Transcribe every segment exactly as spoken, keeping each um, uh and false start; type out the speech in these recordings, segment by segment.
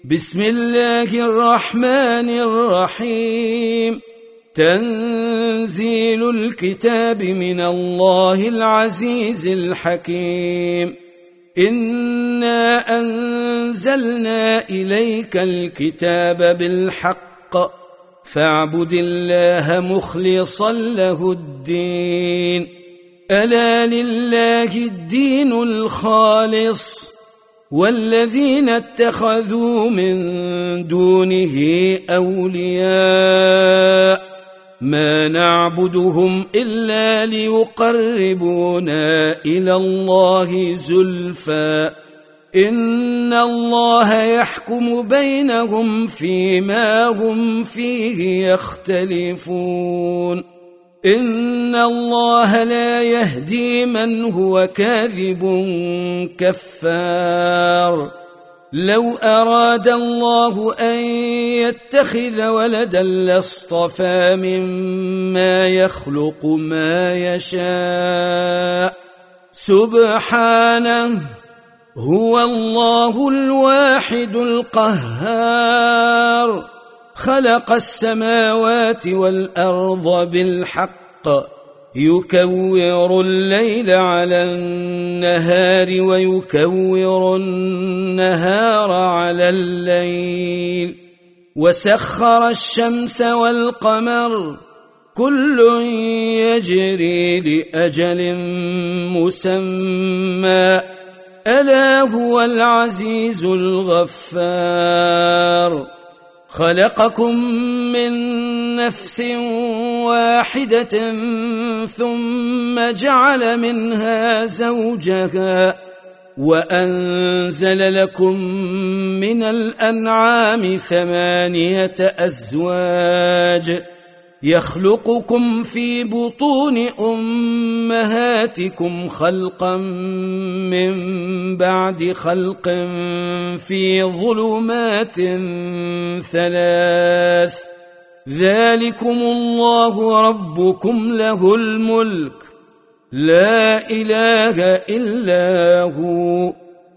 بسم الله الرحمن الرحيم. تنزيل الكتاب من الله العزيز الحكيم. إنا أنزلنا إليك الكتاب بالحق فاعبد الله مخلصا له الدين. ألا لله الدين الخالص والذين اتخذوا من دونه أولياء ما نعبدهم إلا ليقربونا إلى الله زلفى إن الله يحكم بينهم فيما هم فيه يختلفون. إن الله لا يهدي من هو كاذب كفار. لو أراد الله أن يتخذ ولدا لاصطفى مما يخلق ما يشاء سبحانه هو الله الواحد القهار. خلق السماوات والأرض بالحق يكور الليل على النهار ويكور النهار على الليل وسخر الشمس والقمر كل يجري لأجل مسمى ألا هو العزيز الغفار. خلقكم من نفس واحدة ثم جعل منها زوجها وأنزل لكم من الأنعام ثمانية أزواج يخلقكم في بطون أمهاتكم خلقا من بعد خلق في ظلمات ثلاث ذلكم الله ربكم له الملك لا إله إلا هو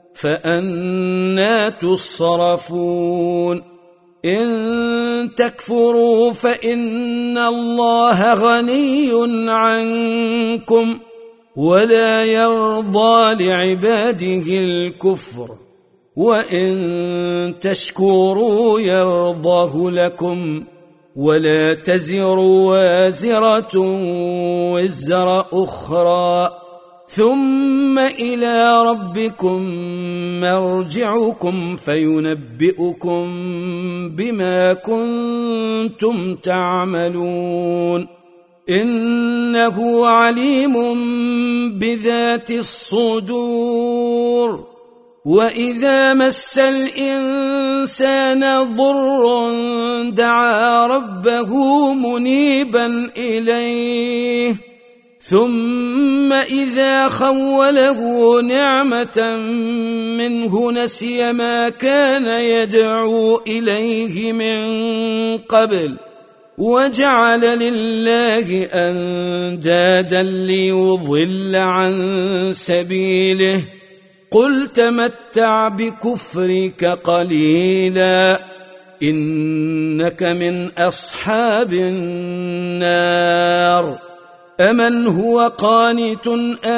فأنى تصرفون. إن تكفروا فإن الله غني عنكم ولا يرضى لعباده الكفر وإن تشكروا يرضه لكم ولا تزر وازرة وزر أخرى ثم إلى ربكم مرجعكم فينبئكم بما كنتم تعملون. إنه عليم بذات الصدور. وإذا مس الإنسان ضر دعا ربه منيبا إليه ثم إذا خوله نعمة منه نسي ما كان يدعو إليه من قبل وجعل لله أندادا ليضل عن سبيله. قل تمتع بكفرك قليلا إنك من أصحاب النار. أمن هو قانت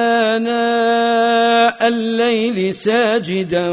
آناء الليل ساجدا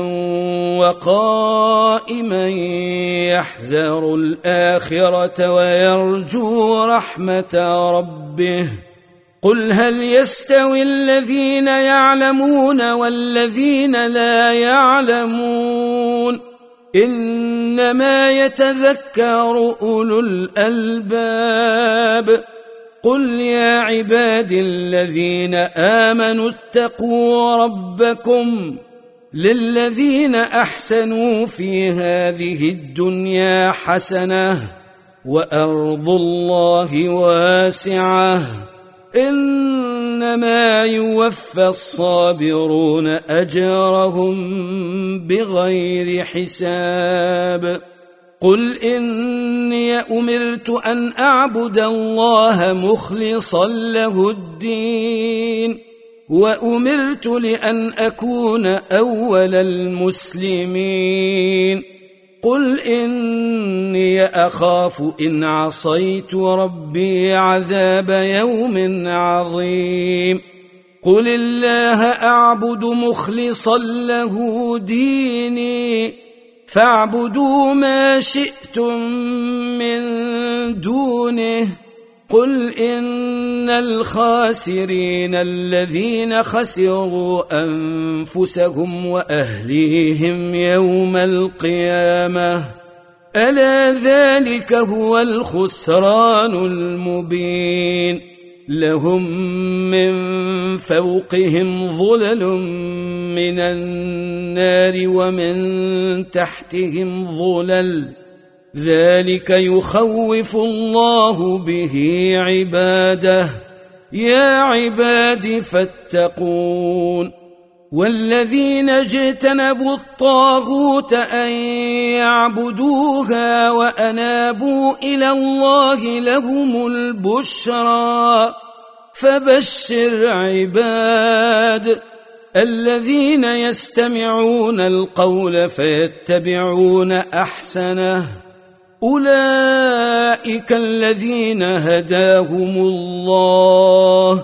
وقائما يحذر الآخرة ويرجو رحمة ربه قل هل يستوي الذين يعلمون والذين لا يعلمون إنما يتذكر أولو الألباب. قل يا عبادي الذين آمنوا اتقوا ربكم للذين أحسنوا في هذه الدنيا حسنة وأرض الله واسعة إنما يوفى الصابرون أجرهم بغير حساب. قل إني أمرت أن أعبد الله مخلصا له الدين وأمرت لأن أكون أول المسلمين قل إني أخاف إن عصيت ربي عذاب يوم عظيم قل الله أعبد مخلصا له ديني فاعبدوا ما شئتم من دونه قل إن الخاسرين الذين خسروا أنفسهم وأهليهم يوم القيامة ألا ذلك هو الخسران المبين لهم من فوقهم ظلل من النار ومن تحتهم ظلل ذلك يخوف الله به عباده يا عباد فاتقون والذين اجتنبوا الطاغوت أن يعبدوها وأنابوا إلى الله لهم البشرى فبشر عباد الذين يستمعون القول فيتبعون أحسنه أولئك الذين هداهم الله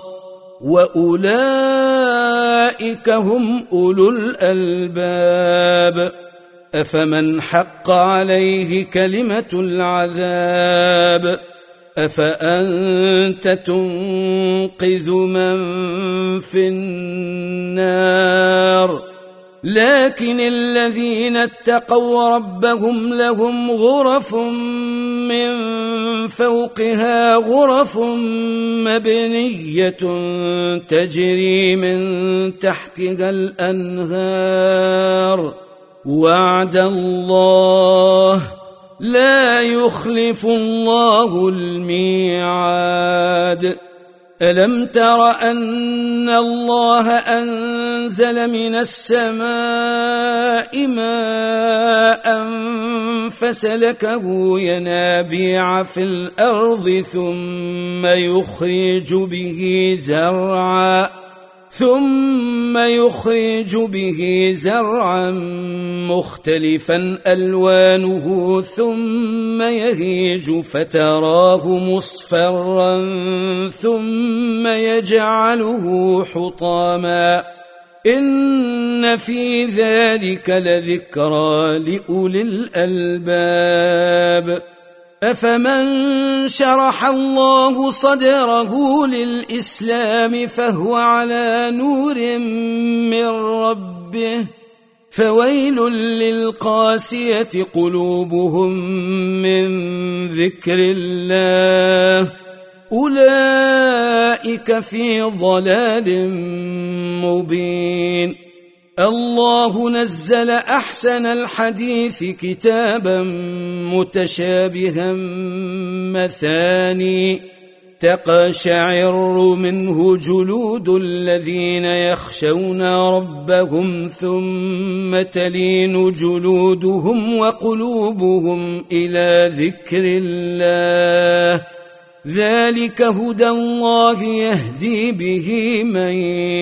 وأولئك هم أولو الألباب أفمن حق عليه كلمة العذاب أفأنت تنقذ من في النار لكن الذين اتقوا ربهم لهم غرف من فوقها غرف مبنية تجري من تحتها الأنهار وعد الله لا يخلف الله الميعاد ألم تر أن الله أنزل من السماء ماء فسلكه ينابيع في الأرض ثم يخرج به زرعا ثم يخرج به زرعا مختلفا ألوانه ثم يهيج فتراه مصفرا ثم يجعله حطاما إن في ذلك لذكرى لأولي الألباب أفمن شرح الله صدره للإسلام فهو على نور من ربه فويل للقاسية قلوبهم من ذكر الله أولئك في ضلال مبين الله نزل أحسن الحديث كتابا متشابها مثاني تقشعر منه جلود الذين يخشون ربهم ثم تلين جلودهم وقلوبهم إلى ذكر الله ذلك هدى الله يهدي به من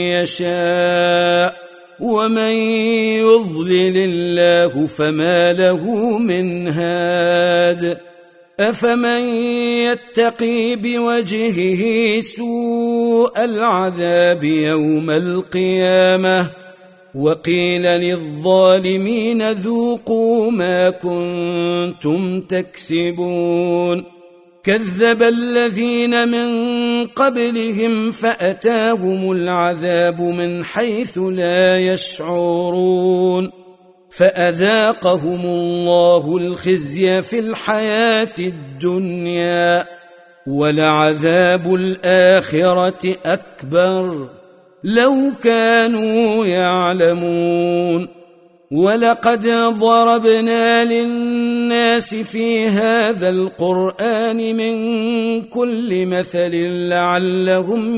يشاء ومن يضلل الله فما له من هاد أفمن يتقي بوجهه سوء العذاب يوم القيامة وقيل للظالمين ذوقوا ما كنتم تكسبون كذب الذين من قبلهم فأتاهم العذاب من حيث لا يشعرون فأذاقهم الله الخزي في الحياة الدنيا ولعذاب الآخرة أكبر لو كانوا يعلمون ولقد ضربنا للناس في هذا القرآن من كل مثل لعلهم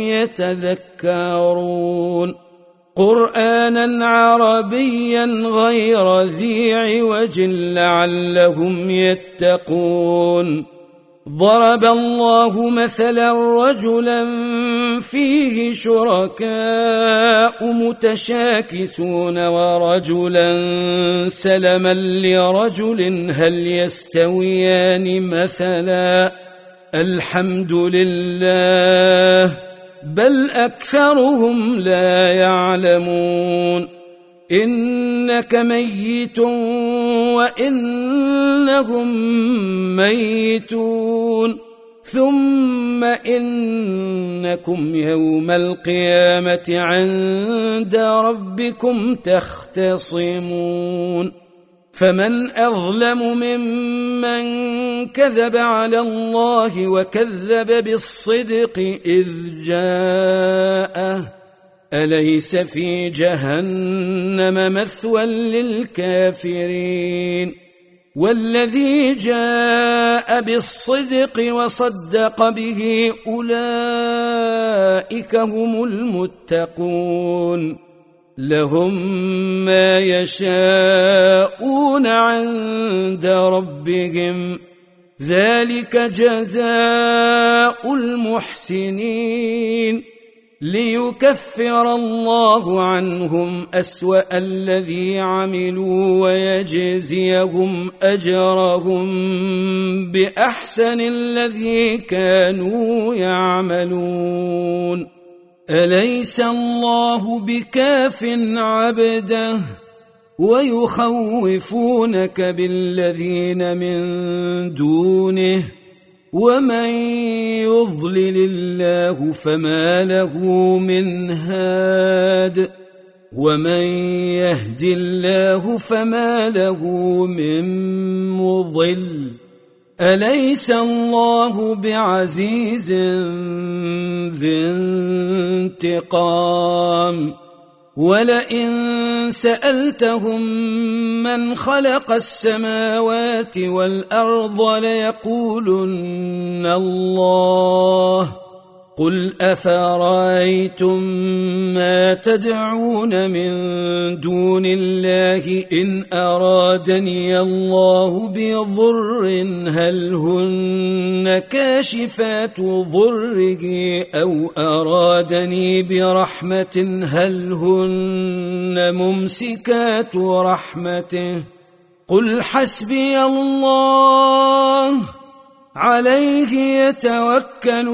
يتذكرون قرآنا عربيا غير ذي عوج لعلهم يتقون ضرب الله مثلا رجلا فيه شركاء متشاكسون ورجلا سلما لرجل هل يستويان مثلا الحمد لله بل أكثرهم لا يعلمون إنك ميت وإنهم ميتون ثم إنكم يوم القيامة عند ربكم تختصمون فمن أظلم ممن كذب على الله وكذب بالصدق إذ جاءه أليس في جهنم مثوى للكافرين والذي جاء بالصدق وصدق به أولئك هم المتقون لهم ما يشاءون عند ربهم ذلك جزاء المحسنين ليكفر الله عنهم أسوأ الذي عملوا ويجزيهم أجرهم بأحسن الذي كانوا يعملون أليس الله بكاف عبده ويخوفونك بالذين من دونه ومن يضلل الله فما له من هاد ومن يهد الله فما له من مضل أليس الله بعزيز ذي انتقام ولئن سألتهم من خلق السماوات والأرض ليقولن الله قل أفرأيتم ما تدعون من دون الله إن أرادني الله بضر هل هن كاشفات ضره أو أرادني برحمة هل هن ممسكات رحمته قل حسبي الله عليه يتوكل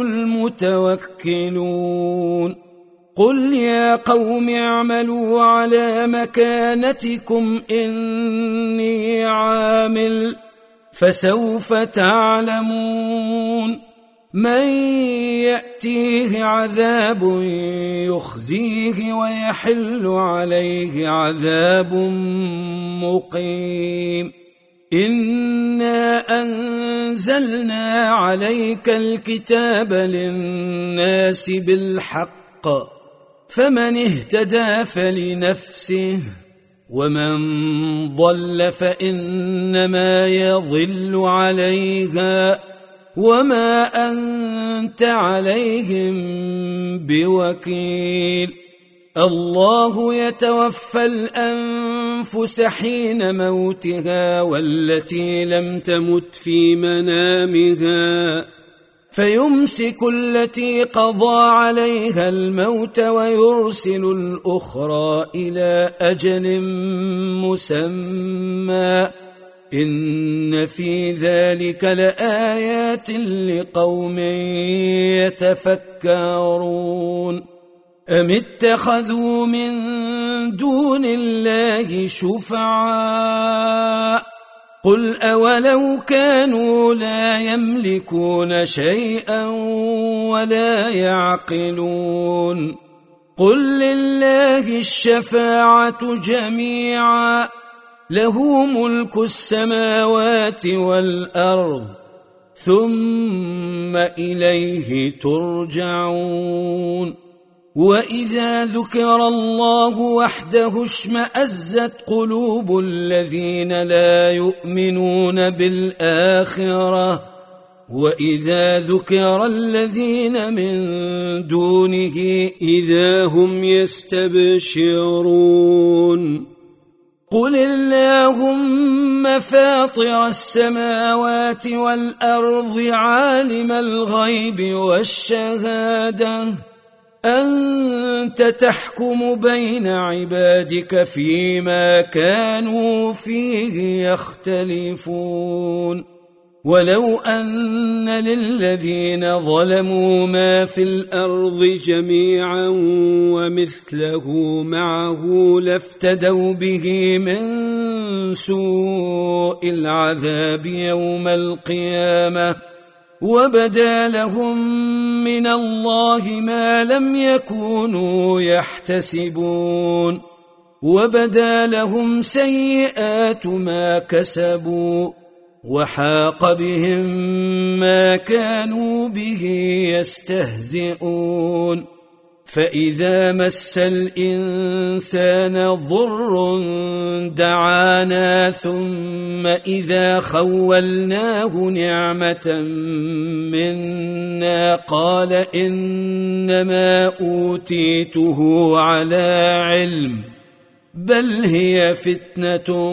المتوكلون قل يا قوم اعملوا على مكانتكم إني عامل فسوف تعلمون من يأتيه عذاب يخزيه ويحل عليه عذاب مقيم إنا أنزلنا عليك الكتاب للناس بالحق فمن اهتدى فلنفسه ومن ضل فإنما يضل عليها وما أنت عليهم بوكيل الله يتوفى الأنفس حين موتها والتي لم تمت في منامها فيمسك التي قضى عليها الموت ويرسل الأخرى إلى أجل مسمى إن في ذلك لآيات لقوم يتفكرون أم اتخذوا من دون الله شفعاء قل أولو كانوا لا يملكون شيئا ولا يعقلون قل لله الشفاعة جميعا له ملك السماوات والأرض ثم إليه ترجعون وإذا ذكر الله وحده اشمأزت قلوب الذين لا يؤمنون بالآخرة وإذا ذكر الذين من دونه إذا هم يستبشرون قل اللهم فاطر السماوات والأرض عالم الغيب والشهادة أنت تحكم بين عبادك فيما كانوا فيه يختلفون ولو أن للذين ظلموا ما في الأرض جميعا ومثله معه لافتدوا به من سوء العذاب يوم القيامة وبدا لهم من الله ما لم يكونوا يحتسبون وبدا لهم سيئات ما كسبوا وحاق بهم ما كانوا به يستهزئون فإذا مس الإنسان ضر دعانا ثم إذا خولناه نعمة منا قال إنما أوتيته على علم بل هي فتنة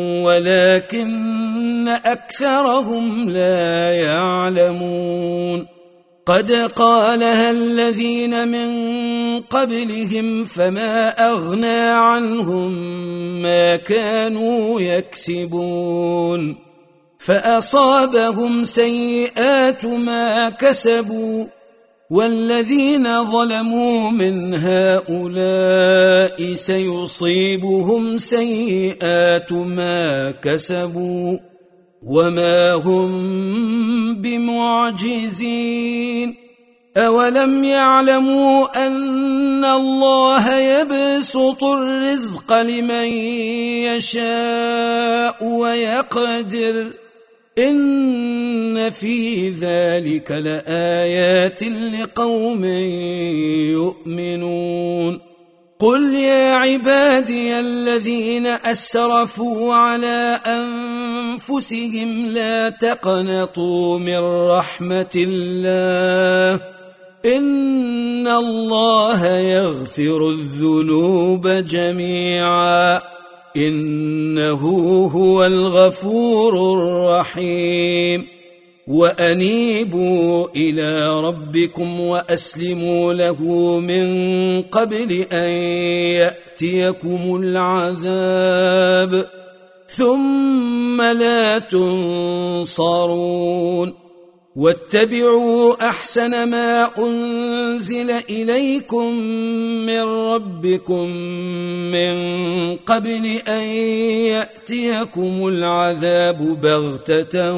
ولكن أكثرهم لا يعلمون قد قالها الذين من قبلهم فما أغنى عنهم ما كانوا يكسبون فأصابهم سيئات ما كسبوا والذين ظلموا من هؤلاء سيصيبهم سيئات ما كسبوا وما هم بمعجزين أولم يعلموا أن الله يبسط الرزق لمن يشاء ويقدر إن في ذلك لآيات لقوم يؤمنون قل يا عبادي الذين أسرفوا على أنفسهم لا تقنطوا من رحمة الله إن الله يغفر الذنوب جميعا إنه هو الغفور الرحيم وأنيبوا إلى ربكم وأسلموا له من قبل أن يأتيكم العذاب ثم لا تنصرون واتبعوا أحسن ما أنزل إليكم من ربكم من قبل أن يأتيكم العذاب بغتة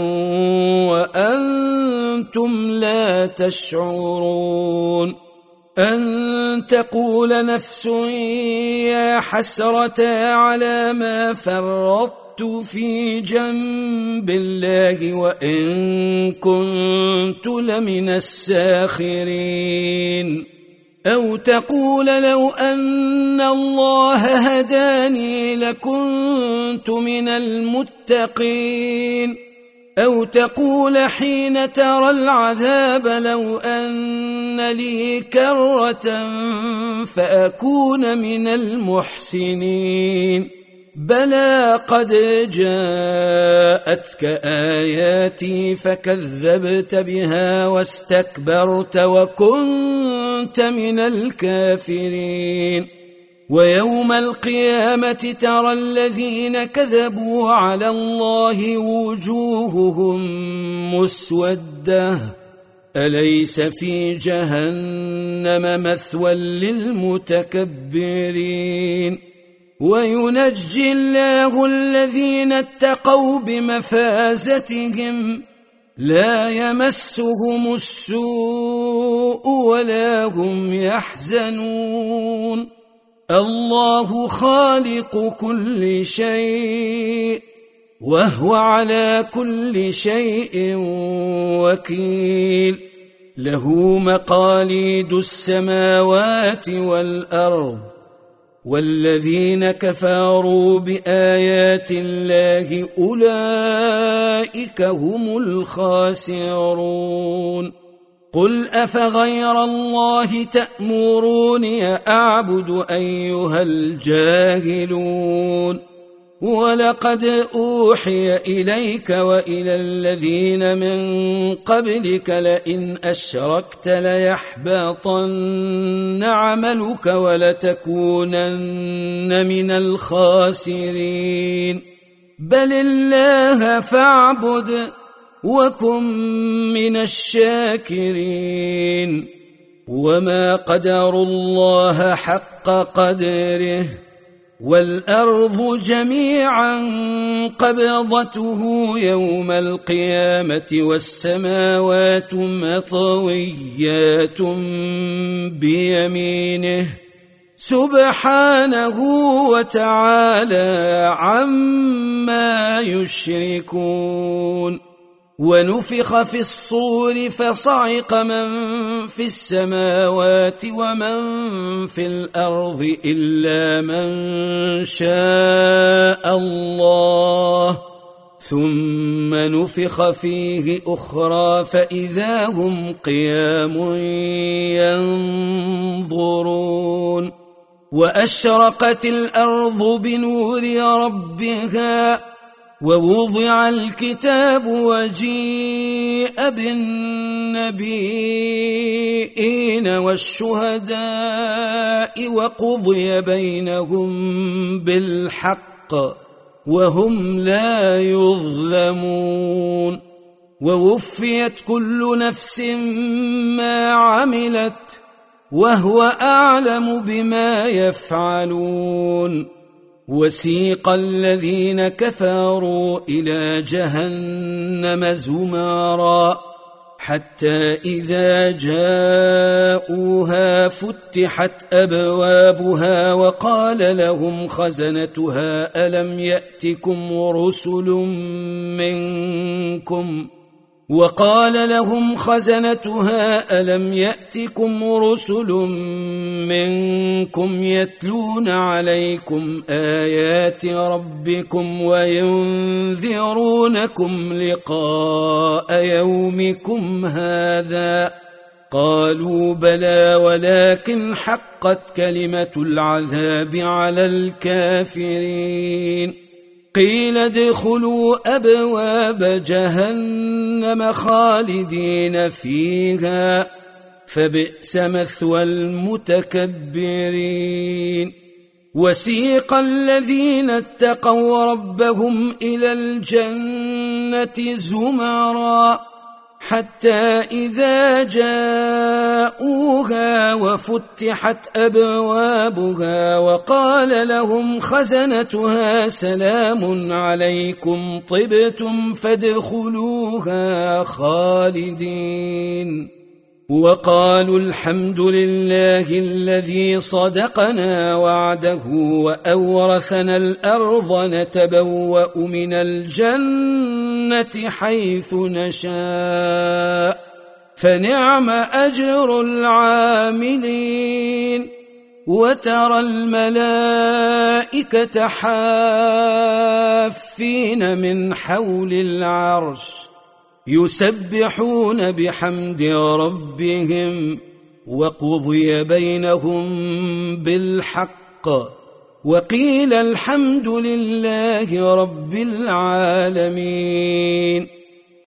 وأنتم لا تشعرون أن تقول نفس يا حسرة على ما فرطت في جنب الله وإن كنت لمن الساخرين أو تقول لو أن الله هداني لكنت من المتقين أو تقول حين ترى العذاب لو أن لي كرة فأكون من المحسنين بلى قد جاءتك آياتي فكذبت بها واستكبرت وكنت من الكافرين ويوم القيامة ترى الذين كذبوا على الله وجوههم مسودة أليس في جهنم مثوى للمتكبرين وينجي الله الذين اتقوا بمفازتهم لا يمسهم السوء ولا هم يحزنون الله خالق كل شيء وهو على كل شيء وكيل له مقاليد السماوات والأرض والذين كفروا بآيات الله أولئك هم الخاسرون قل أفغير الله تأمروني أعبد أيها الجاهلون ولقد أوحي إليك وإلى الذين من قبلك لئن أشركت ليحبطن عملك ولتكونن من الخاسرين بل الله فاعبد وكن من الشاكرين وما قدروا الله حق قدره والأرض جميعا قبضته يوم القيامة والسماوات مطويات بيمينه سبحانه وتعالى عما يشركون ونفخ في الصور فصعق من في السماوات ومن في الأرض إلا من شاء الله ثم نفخ فيه أخرى فإذا هم قيام ينظرون وأشرقت الأرض بنور ربها ووضع الكتاب وجيء بالنبيين والشهداء وقضي بينهم بالحق وهم لا يظلمون ووفيت كل نفس ما عملت وهو أعلم بما يفعلون وسيق الذين كفروا إلى جهنم زمرا حتى إذا جاءوها فتحت أبوابها وقال لهم خزنتها ألم يأتكم رسل منكم وقال لهم خزنتها ألم يأتكم رسل منكم يتلون عليكم آيات ربكم وينذرونكم لقاء يومكم هذا قالوا بلى ولكن حقت كلمة العذاب على الكافرين قيل ادخلوا أبواب جهنم خالدين فيها فبئس مثوى المتكبرين وسيق الذين اتقوا ربهم إلى الجنة زمرا حتى إذا جاءوها وفتحت أبوابها وقال لهم خزنتها سلام عليكم طبتم فادخلوها خالدين وقالوا الحمد لله الذي صدقنا وعده وأورثنا الأرض نتبوأ من الجنة حيث نشاء فنعم أجر العاملين وترى الملائكة حافين من حول العرش يسبحون بحمد ربهم وقضي بينهم بالحق وقيل الحمد لله رب العالمين.